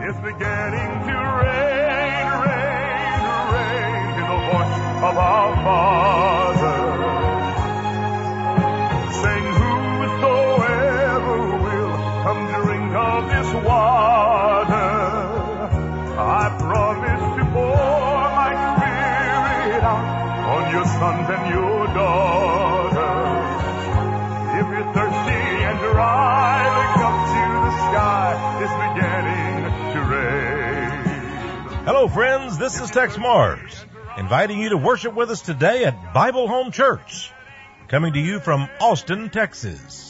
is beginning to rain, rain, rain, to the voice of our Father, saying, whosoever will come drink of this water, I promise to pour my Spirit out on your sons and your daughters. If you're thirsty and dry, look up to the sky, it's beginning to rain. Hello, friends. This is Tex Mars, inviting you to worship with us today at Bible Home Church, coming to you from Austin, Texas.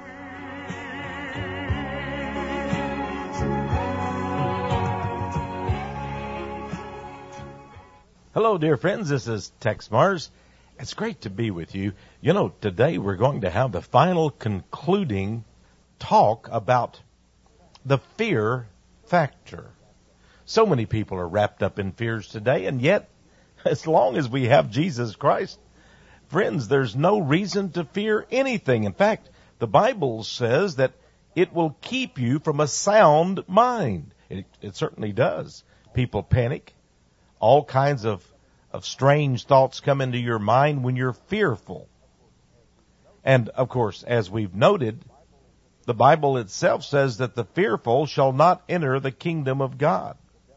Hello, dear friends. This is Tex Mars. It's great to be with you. You know, today we're going to have the final concluding talk about the fear factor. So many people are wrapped up in fears today, and yet, as long as we have Jesus Christ, friends, there's no reason to fear anything. In fact, the Bible says that it will keep you from a sound mind. It certainly does. People panic. All kinds of strange thoughts come into your mind when you're fearful. And, of course, as we've noted, the Bible itself says that the fearful shall not enter the kingdom of God.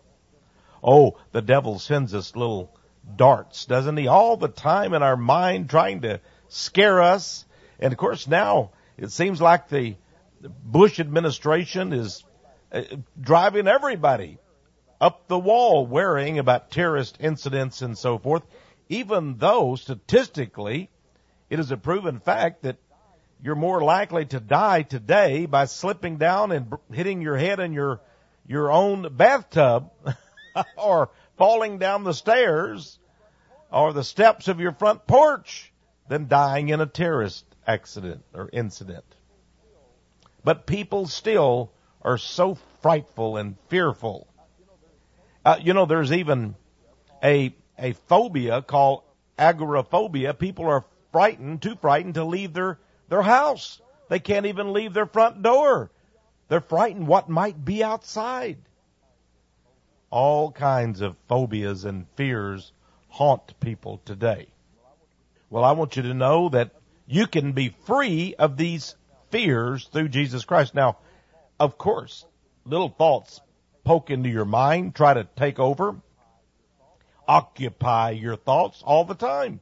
Oh, the devil sends us little darts, doesn't he? All the time in our mind trying to scare us. And, of course, now it seems like the Bush administration is driving everybody up the wall worrying about terrorist incidents and so forth, even though statistically it is a proven fact that you're more likely to die today by slipping down and hitting your head in your own bathtub or falling down the stairs or the steps of your front porch than dying in a terrorist accident or incident. But people still are so frightful and fearful. There's even a phobia called agoraphobia. People are too frightened to leave their house. They can't even leave their front door. They're frightened what might be outside. All kinds of phobias and fears haunt people today. Well, I want you to know that you can be free of these fears through Jesus Christ. Now, of course, little thoughts poke into your mind, try to take over, occupy your thoughts all the time.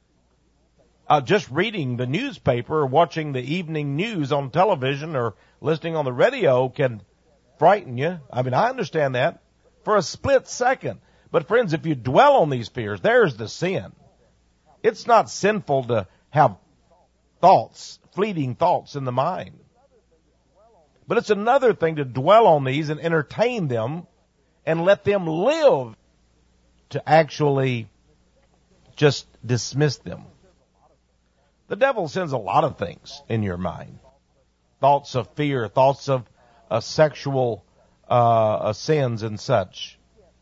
Just reading the newspaper or watching the evening news on television or listening on the radio can frighten you. I mean, I understand that for a split second. But friends, if you dwell on these fears, there's the sin. It's not sinful to have thoughts, fleeting thoughts in the mind. But it's another thing to dwell on these and entertain them and let them live, to actually just dismiss them. The devil sends a lot of things in your mind. Thoughts of fear, thoughts of sexual sins and such.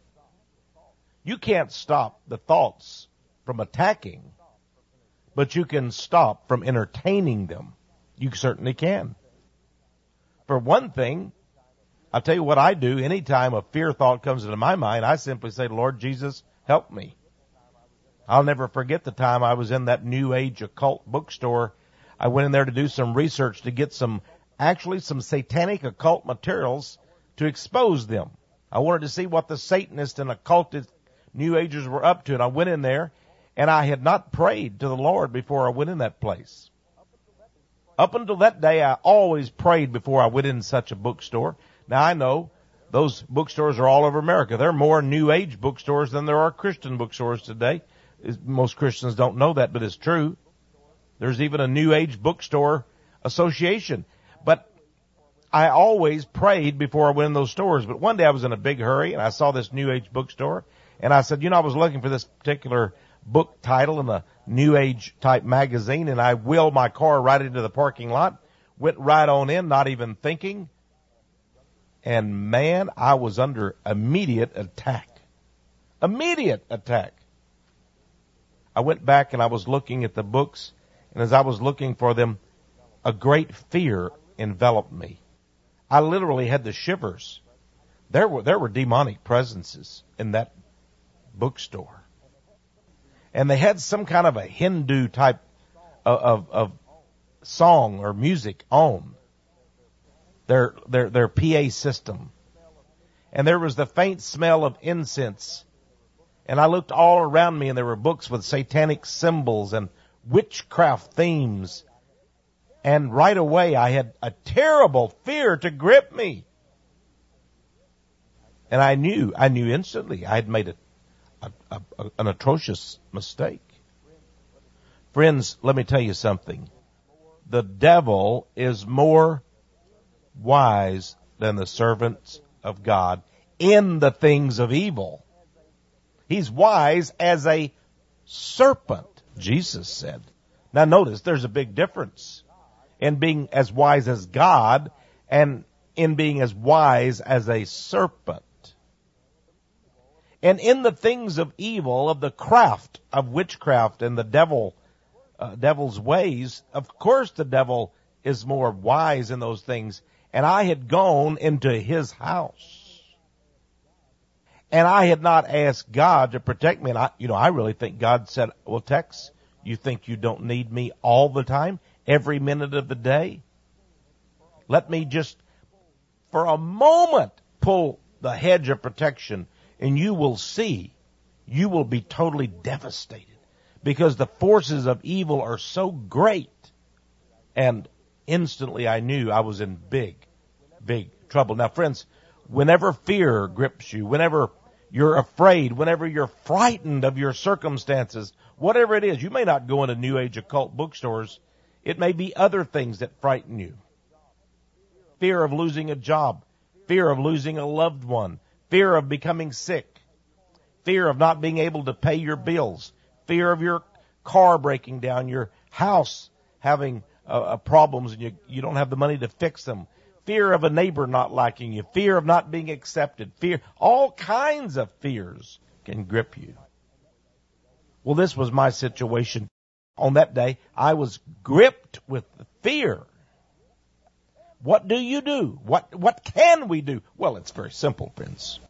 You can't stop the thoughts from attacking, but you can stop from entertaining them. You certainly can. For one thing, I'll tell you what I do. Anytime a fear thought comes into my mind, I simply say, Lord Jesus, help me. I'll never forget the time I was in that New Age occult bookstore. I went in there to do some research to get some satanic occult materials to expose them. I wanted to see what the Satanists and occultist New Agers were up to. And I went in there, and I had not prayed to the Lord before I went in that place. Up until that day, I always prayed before I went in such a bookstore. Now, I know those bookstores are all over America. There are more New Age bookstores than there are Christian bookstores today. Most Christians don't know that, but it's true. There's even a New Age bookstore association. But I always prayed before I went in those stores. But one day I was in a big hurry, and I saw this New Age bookstore. And I said, I was looking for this particular book title in a New Age type magazine, and I wheeled my car right into the parking lot, went right on in, not even thinking. And man, I was under immediate attack. Immediate attack. I went back and I was looking at the books, and as I was looking for them, a great fear enveloped me. I literally had the shivers. There were demonic presences in that bookstore. And they had some kind of a Hindu type of song or music on their PA system. And there was the faint smell of incense. And I looked all around me, and there were books with satanic symbols and witchcraft themes. And right away I had a terrible fear to grip me. And I knew instantly I had made an atrocious mistake. Friends, let me tell you something. The devil is more wise than the servants of God in the things of evil. He's wise as a serpent, Jesus said. Now notice, there's a big difference in being as wise as God and in being as wise as a serpent. And in the things of evil, of the craft of witchcraft and the devil's ways, of course the devil is more wise in those things. And I had gone into his house. And I had not asked God to protect me. And I really think God said, well, Tex, you think you don't need me all the time, every minute of the day? Let me just, for a moment, pull the hedge of protection, and you will see, you will be totally devastated because the forces of evil are so great. And instantly I knew I was in big, big trouble. Now, friends, whenever fear grips you, whenever you're afraid, whenever you're frightened of your circumstances, whatever it is, you may not go into New Age occult bookstores. It may be other things that frighten you. Fear of losing a job, fear of losing a loved one, fear of becoming sick, fear of not being able to pay your bills, fear of your car breaking down, your house having problems and you don't have the money to fix them, fear of a neighbor not liking you, fear of not being accepted, fear, all kinds of fears can grip you. Well, this was my situation. On that day, I was gripped with fear. What do you do? What can we do? Well, it's very simple, friends.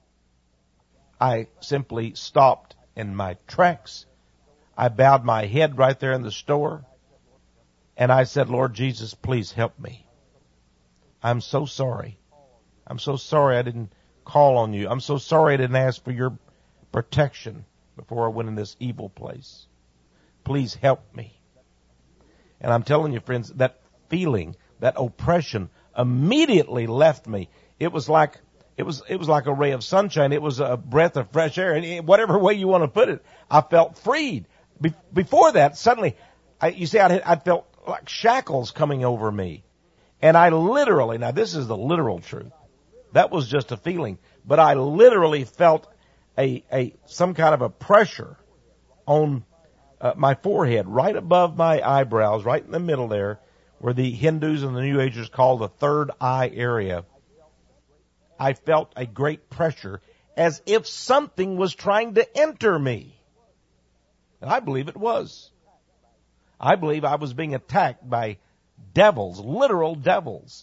I simply stopped in my tracks. I bowed my head right there in the store. And I said, Lord Jesus, please help me. I'm so sorry. I'm so sorry I didn't call on you. I'm so sorry I didn't ask for your protection before I went in this evil place. Please help me. And I'm telling you, friends, that feeling, that oppression immediately left me. It was like a ray of sunshine. It was a breath of fresh air. And whatever way you want to put it, I felt freed. Before that, suddenly, I felt like shackles coming over me. And I literally, now this is the literal truth. That was just a feeling. But I literally felt some kind of a pressure on my forehead, right above my eyebrows, right in the middle there, where the Hindus and the New Agers call the third eye area. I felt a great pressure as if something was trying to enter me. And I believe it was. I believe I was being attacked by devils, literal devils.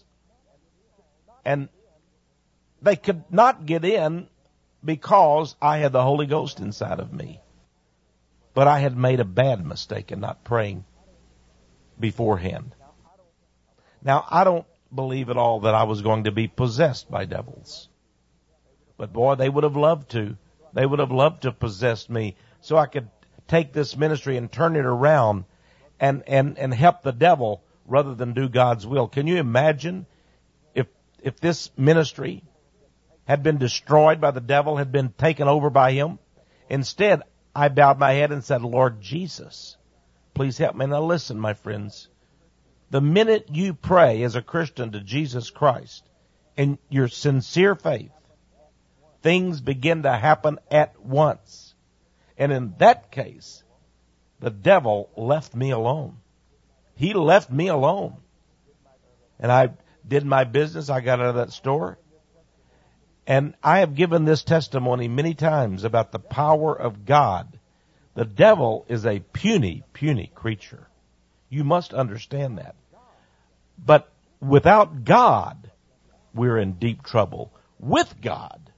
And they could not get in because I had the Holy Ghost inside of me. But I had made a bad mistake in not praying beforehand. Now, I don't believe at all that I was going to be possessed by devils. But boy, they would have loved to. They would have loved to possess me so I could take this ministry and turn it around and help the devil rather than do God's will. Can you imagine if this ministry had been destroyed by the devil, had been taken over by him? Instead, I bowed my head and said, Lord Jesus, please help me. Now listen, my friends. The minute you pray as a Christian to Jesus Christ in your sincere faith, things begin to happen at once. And in that case, the devil left me alone. He left me alone. And I did my business. I got out of that store. And I have given this testimony many times about the power of God. The devil is a puny, puny creature. You must understand that. But without God, we're in deep trouble. With God,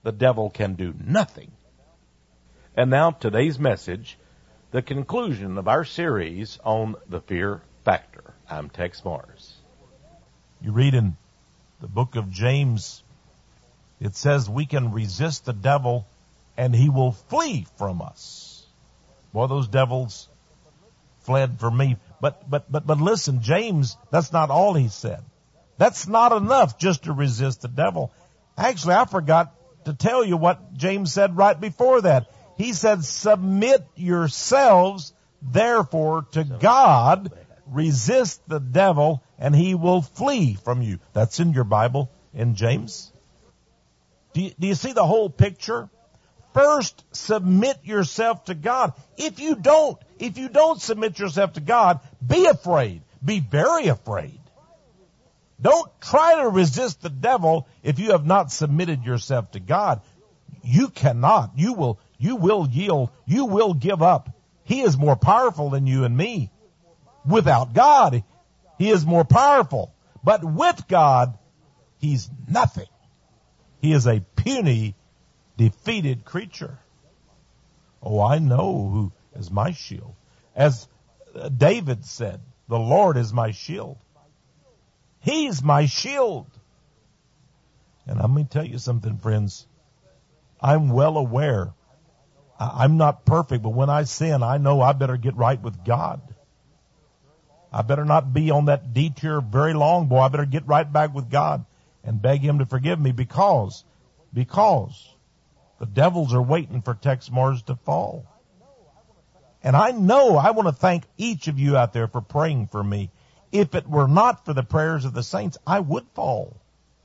the devil can do nothing. And now today's message, the conclusion of our series on the fear factor. I'm Tex Mars. You read in the book of James, it says we can resist the devil and he will flee from us. Boy, those devils fled from me. But listen, James, that's not all he said. That's not enough just to resist the devil. Actually, I forgot to tell you what James said right before that. He said, submit yourselves, therefore, to God, resist the devil, and he will flee from you. That's in your Bible in James. Do you see the whole picture? First, submit yourself to God. If you don't submit yourself to God, be afraid. Be very afraid. Don't try to resist the devil if you have not submitted yourself to God. You cannot. You will yield. You will give up. He is more powerful than you and me. Without God, he is more powerful. But with God, he's nothing. He is a puny, defeated creature. Oh, I know who is my shield. As David said, the Lord is my shield. He's my shield. And I'm going to tell you something, friends. I'm well aware. I'm not perfect, but when I sin, I know I better get right with God. I better not be on that detour very long, boy. I better get right back with God and beg him to forgive me because the devils are waiting for Tex Mars to fall. And I know I want to thank each of you out there for praying for me. If it were not for the prayers of the saints, I would fall.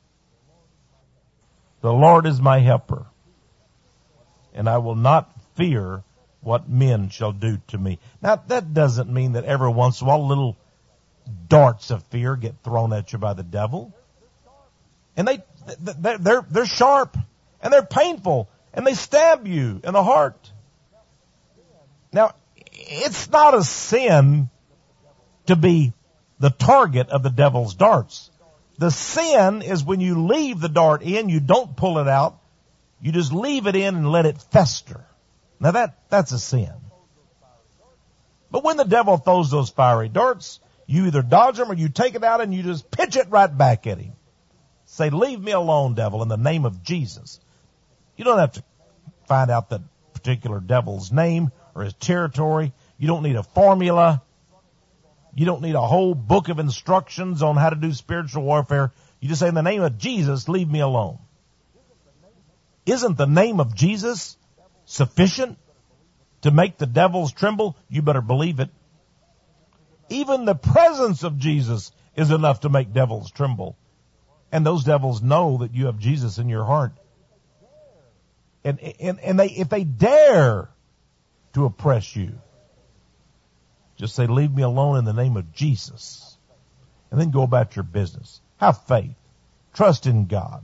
The Lord is my helper, and I will not fear what men shall do to me. Now, that doesn't mean that every once in a while little darts of fear get thrown at you by the devil. And they're sharp, and they're painful, and they stab you in the heart. Now, it's not a sin to be the target of the devil's darts. The sin is when you leave the dart in, you don't pull it out, you just leave it in and let it fester. Now that's a sin. But when the devil throws those fiery darts, you either dodge them or you take it out and you just pitch it right back at him. Say, leave me alone, devil, in the name of Jesus. You don't have to find out that particular devil's name or his territory. You don't need a formula. You don't need a whole book of instructions on how to do spiritual warfare. You just say, in the name of Jesus, leave me alone. Isn't the name of Jesus sufficient to make the devils tremble? You better believe it. Even the presence of Jesus is enough to make devils tremble. And those devils know that you have Jesus in your heart. And if they dare to oppress you, just say, leave me alone in the name of Jesus. And then go about your business. Have faith. Trust in God.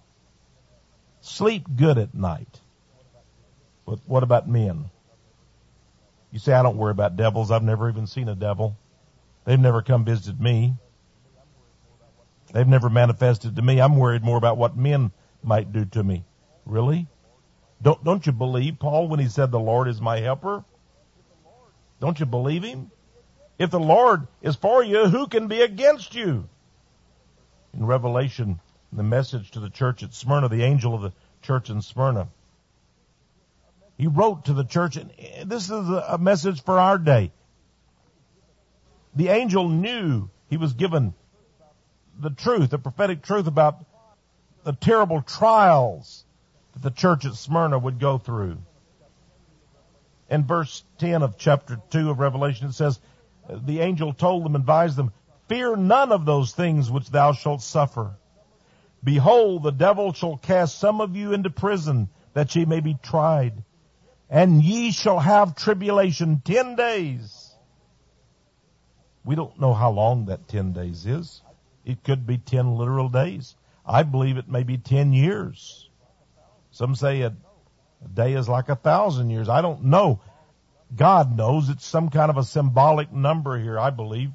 Sleep good at night. But what about men? You say, I don't worry about devils. I've never even seen a devil. They've never come visit me. They've never manifested to me. I'm worried more about what men might do to me. Really? Don't you believe Paul when he said the Lord is my helper? Don't you believe him? If the Lord is for you, who can be against you? In Revelation, the message to the church at Smyrna, the angel of the church in Smyrna, he wrote to the church, and this is a message for our day. The angel knew he was given the truth, the prophetic truth about the terrible trials that the church at Smyrna would go through. In verse 10 of chapter 2 of Revelation, it says, the angel told them, advised them, fear none of those things which thou shalt suffer. Behold, the devil shall cast some of you into prison, that ye may be tried. And ye shall have tribulation 10 days. We don't know how long that 10 days is. It could be 10 literal days. I believe it may be 10 years. Some say a day is like 1,000 years. I don't know. God knows. It's some kind of a symbolic number here, I believe.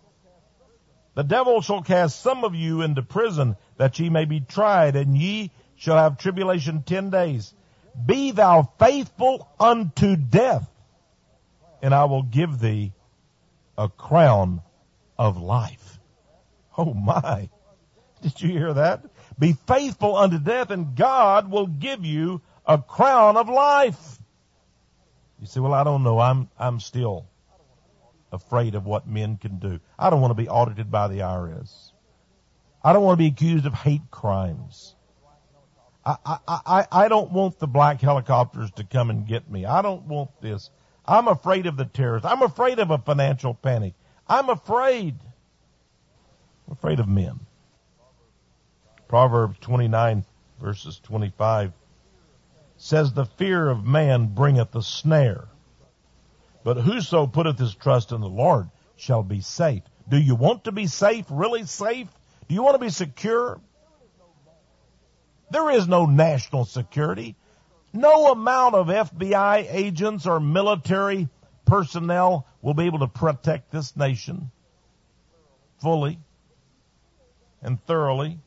The devil shall cast some of you into prison, that ye may be tried, and ye shall have tribulation 10 days. Be thou faithful unto death, and I will give thee a crown of life. Oh my. Did you hear that? Be faithful unto death, and God will give you a crown of life. You say, well, I don't know. I'm still afraid of what men can do. I don't want to be audited by the IRS. I don't want to be accused of hate crimes. I don't want the black helicopters to come and get me. I don't want this. I'm afraid of the terrorists. I'm afraid of a financial panic. I'm afraid of men. Proverbs 29 verses 25 says, the fear of man bringeth a snare, but whoso putteth his trust in the Lord shall be safe. Do you want to be safe, really safe? Do you want to be secure? There is no national security. No amount of FBI agents or military personnel will be able to protect this nation fully and thoroughly.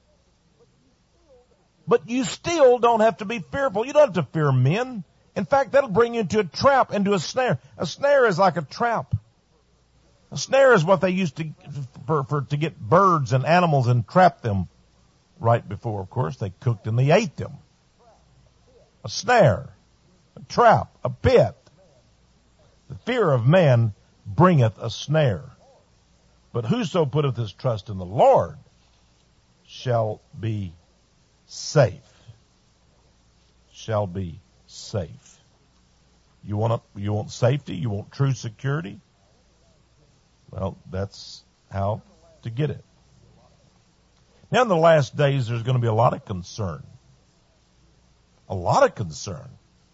But you still don't have to be fearful. You don't have to fear men. In fact, that'll bring you into a trap, into a snare. A snare is like a trap. A snare is what they used to get birds and animals and trap them right before, of course, they cooked and they ate them. A snare, a trap, a pit. The fear of man bringeth a snare. But whoso putteth his trust in the Lord shall be safe. Shall be safe. You want safety? You want true security? Well, that's how to get it. Now in the last days, there's going to be a lot of concern. A lot of concern.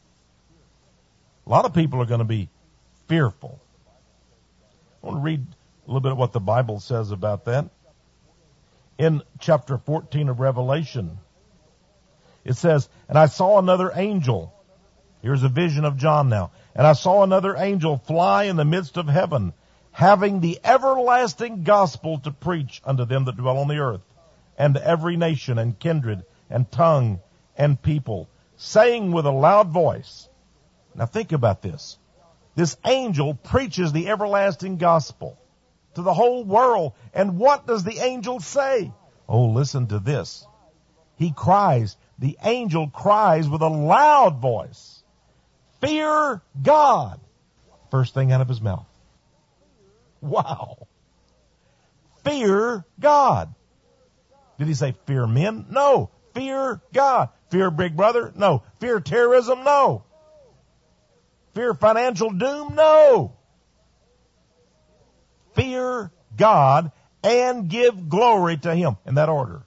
A lot of people are going to be fearful. I want to read a little bit of what the Bible says about that. In chapter 14 of Revelation, it says, and I saw another angel. Here's a vision of John now. And I saw another angel fly in the midst of heaven, having the everlasting gospel to preach unto them that dwell on the earth, and to every nation and kindred and tongue and people, saying with a loud voice. Now think about this. This angel preaches the everlasting gospel to the whole world. And what does the angel say? Oh, listen to this. He cries, the angel cries with a loud voice, fear God. First thing out of his mouth. Wow. Fear God. Did he say fear men? No. Fear God. Fear Big Brother? No. Fear terrorism? No. Fear financial doom? No. Fear God and give glory to Him. In that order.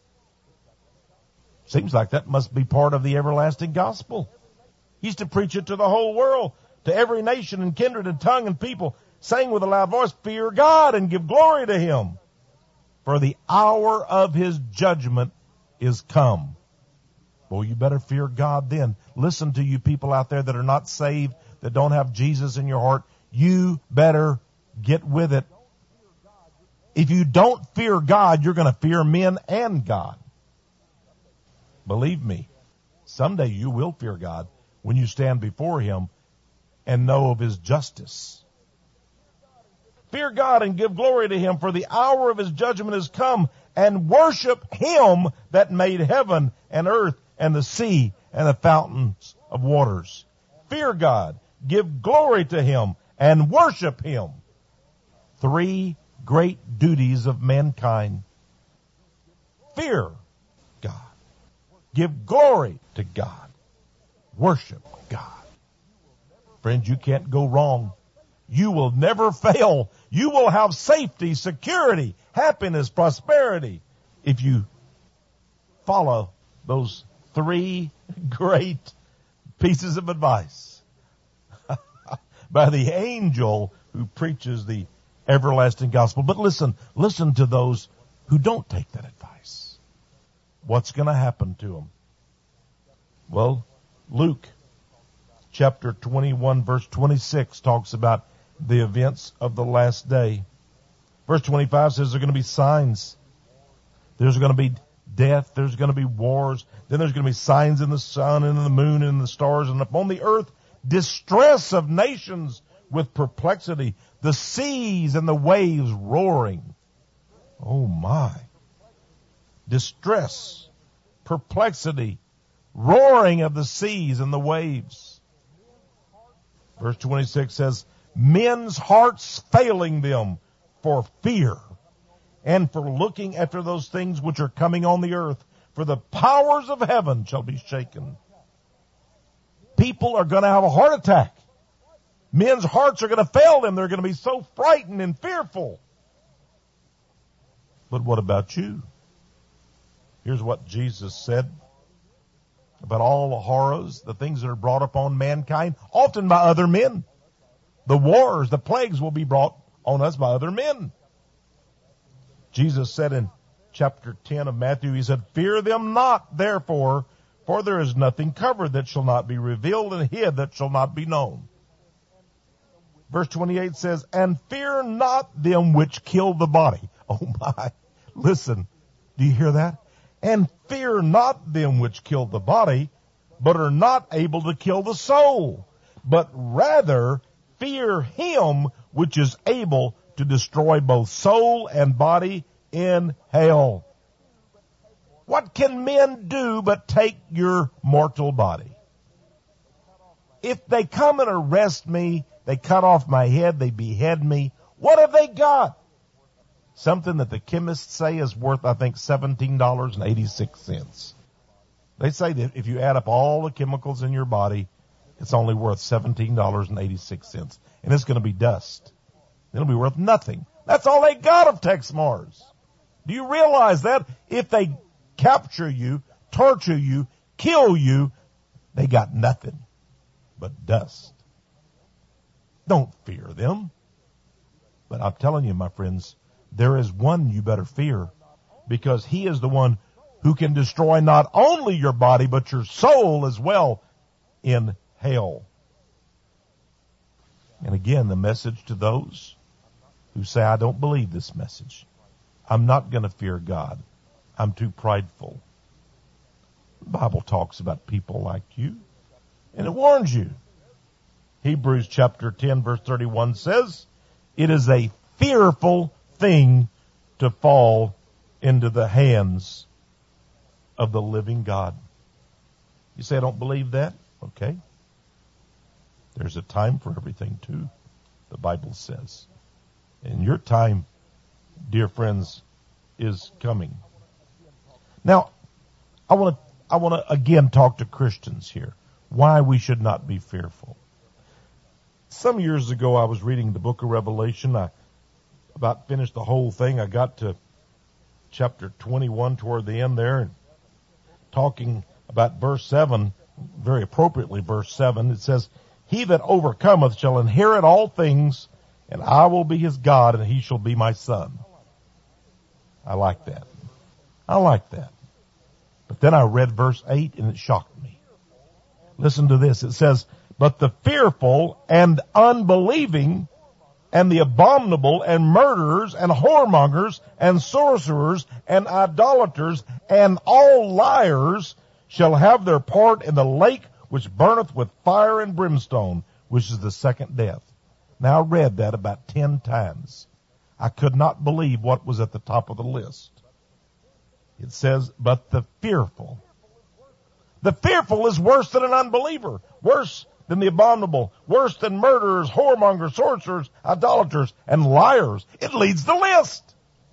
Seems like that must be part of the everlasting gospel. He's to preach it to the whole world, to every nation and kindred and tongue and people, saying with a loud voice, fear God and give glory to Him. For the hour of His judgment is come. Well, you better fear God then. Listen to you people out there that are not saved, that don't have Jesus in your heart. You better get with it. If you don't fear God, you're going to fear men and God. Believe me, someday you will fear God when you stand before Him and know of His justice. Fear God and give glory to Him, for the hour of His judgment is come, and worship Him that made heaven and earth and the sea and the fountains of waters. Fear God, give glory to Him, and worship Him. 3 great duties of mankind. Fear God. Give glory to God. Worship God. Friends, you can't go wrong. You will never fail. You will have safety, security, happiness, prosperity if you follow those 3 great pieces of advice by the angel who preaches the everlasting gospel. But listen to those who don't take that advice. What's going to happen to them? Well, Luke chapter 21 verse 26 talks about the events of the last day. Verse 25 says there are going to be signs. There's going to be death. There's going to be wars. Then there's going to be signs in the sun and in the moon and in the stars. And upon the earth, distress of nations with perplexity. The seas and the waves roaring. Oh my. Distress, perplexity, roaring of the seas and the waves. Verse 26 says, men's hearts failing them for fear and for looking after those things which are coming on the earth, for the powers of heaven shall be shaken. People are going to have a heart attack. Men's hearts are going to fail them. They're going to be so frightened and fearful. But what about you? Here's what Jesus said about all the horrors, the things that are brought upon mankind, often by other men. The wars, the plagues will be brought on us by other men. Jesus said in chapter 10 of Matthew, he said, fear them not, therefore, for there is nothing covered that shall not be revealed, and hid that shall not be known. Verse 28 says, and fear not them which kill the body. Oh my. Listen, do you hear that? And fear not them which kill the body, but are not able to kill the soul. But rather fear him which is able to destroy both soul and body in hell. What can men do but take your mortal body? If they come and arrest me, they cut off my head, they behead me, what have they got? Something that the chemists say is worth, I think, $17.86. They say that if you add up all the chemicals in your body, it's only worth $17.86. And it's going to be dust. It'll be worth nothing. That's all they got of Tex Mars. Do you realize that? If they capture you, torture you, kill you, they got nothing but dust. Don't fear them. But I'm telling you, my friends, there is one you better fear, because he is the one who can destroy not only your body, but your soul as well in hell. And again, the message to those who say, I don't believe this message. I'm not going to fear God. I'm too prideful. The Bible talks about people like you, and it warns you. Hebrews chapter 10 verse 31 says, it is a fearful thing to fall into the hands of the living God. You say, I don't believe that? Okay. There's a time for everything too, the Bible says. And your time, dear friends, is coming. Now, I want to again talk to Christians here. Why we should not be fearful. Some years ago, I was reading the book of Revelation. I about finished the whole thing. I got to chapter 21 toward the end there, and talking about verse 7, very appropriately verse 7, it says, he that overcometh shall inherit all things, and I will be his God, and he shall be my son. I like that. I like that. But then I read verse 8, and it shocked me. Listen to this. It says, but the fearful and unbelieving and the abominable and murderers and whoremongers and sorcerers and idolaters and all liars shall have their part in the lake which burneth with fire and brimstone, which is the second death. Now I read that about 10 times. I could not believe what was at the top of the list. It says, but the fearful. The fearful is worse than an unbeliever, worse than the abominable, worse than murderers, whoremongers, sorcerers, idolaters, and liars. It leads the list.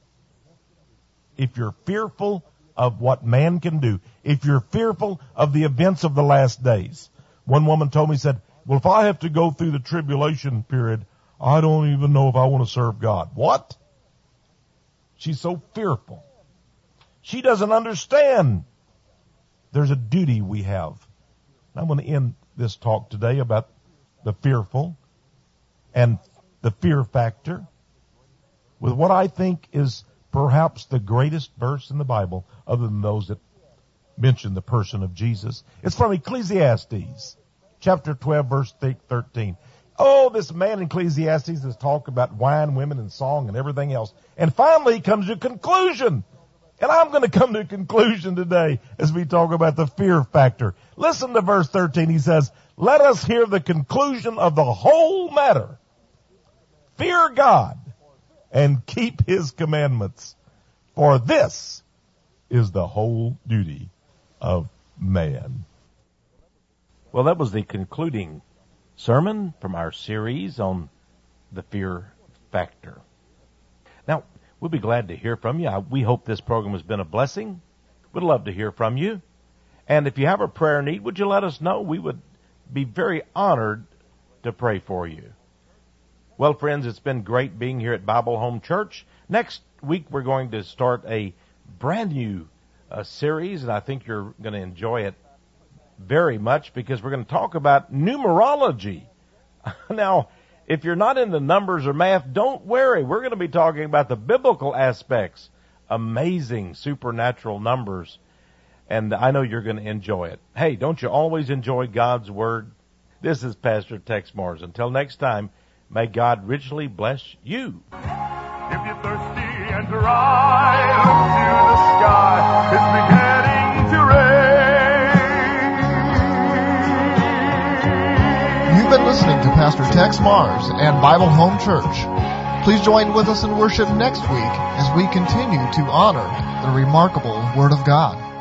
If you're fearful of what man can do, if you're fearful of the events of the last days. One woman told me, said, well, if I have to go through the tribulation period, I don't even know if I want to serve God. What? She's so fearful. She doesn't understand. There's a duty we have. I'm going to end this talk today about the fearful and the fear factor with what I think is perhaps the greatest verse in the Bible, other than those that mention the person of Jesus. It's from Ecclesiastes, chapter 12, verse 13. Oh, this man in Ecclesiastes has talked about wine, women, and song and everything else. And finally he comes to a conclusion. And I'm going to come to a conclusion today as we talk about the fear factor. Listen to verse 13. He says, let us hear the conclusion of the whole matter. Fear God and keep his commandments, for this is the whole duty of man. Well, that was the concluding sermon from our series on the fear factor. Now, we'll be glad to hear from you. We hope this program has been a blessing. We'd love to hear from you. And if you have a prayer need, would you let us know? We would be very honored to pray for you. Well, friends, it's been great being here at Bible Home Church. Next week, we're going to start a brand new series, and I think you're going to enjoy it very much because we're going to talk about numerology. Now, if you're not into numbers or math, don't worry. We're going to be talking about the biblical aspects, amazing supernatural numbers, and I know you're going to enjoy it. Hey, don't you always enjoy God's Word? This is Pastor Tex Mars. Until next time, may God richly bless you. If you're thirsty and dry, look to the sky. It's beginning to rain. You've been listening to Pastor Tex Mars and Bible Home Church. Please join with us in worship next week as we continue to honor the remarkable Word of God.